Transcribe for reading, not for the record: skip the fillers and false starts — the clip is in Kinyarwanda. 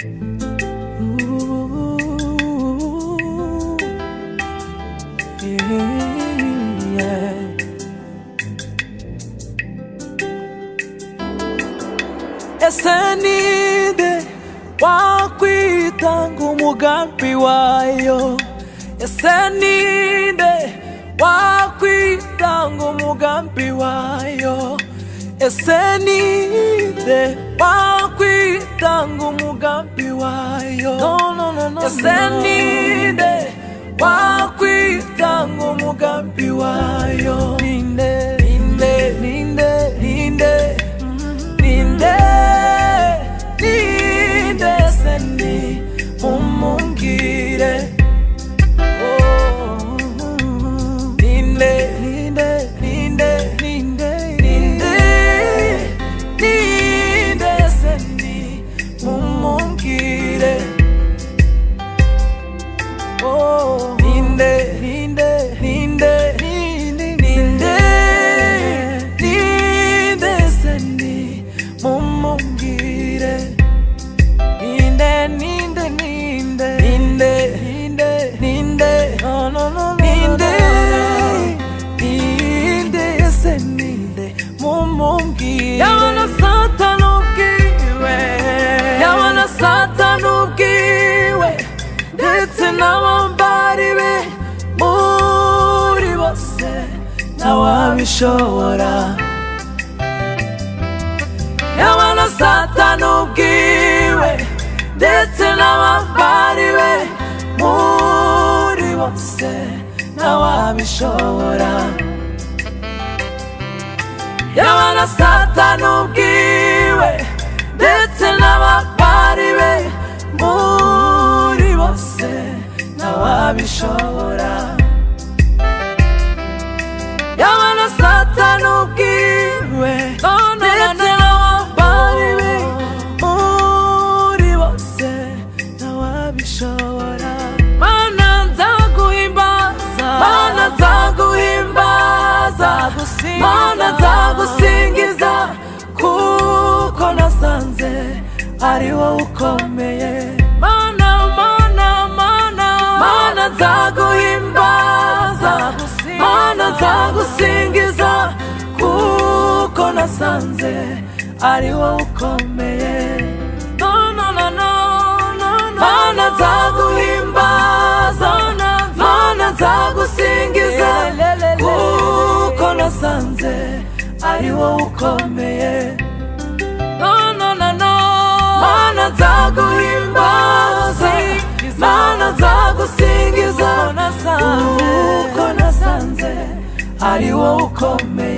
Esenide wakwitanga umugambi wayo. Esenide wakwitanga umugambi wayo. Esenide wakwitanga umugambi wayo. Esenide wakwitanga umugambi wayo. Ninde ninde ninde ninde ninde ninde seni mumungire. Oh ninde ninde ninde ninde ninde ninde seni mumungire. Oh ninde ninde ninde ninde ninde ninde seni mumungire. Ninde ninde ninde ninde ninde ninde no no no ninde ninde seni mumungire. Yabana Satani ubwiwe, yabana Satani ubwiwe, ndetse n'abambari be muri bose ntawabishobora. Yabana Satani ubwiwe, ndetse n'abambari be muri bose ntawabishobora. Yabana Satani ubwiwe, ndetse n'abambari be muri bose ntawabishobora. Yabana Satani ubwiwe, ndetse n'abambari be muri bose ntawabishobora. Mana nzaguhimbaza, Mana nzaguhimbaza, Mana nzagusingiza, kuko nasanze ari wowe ukomeye. Mana Mana Mana Mana nzaguhimbaza, Mana nzagusingiza, kuko nasanze ari wowe ukomeye. No no no no no no. Mana nzaguhimbaza, Mana nzagusingiza, kuko nasanze ari wowe ukomeye. No no no no. Mana nzaguhimbaza, Mana nzagusingiza, kuko nasanze ari wowe ukomeye.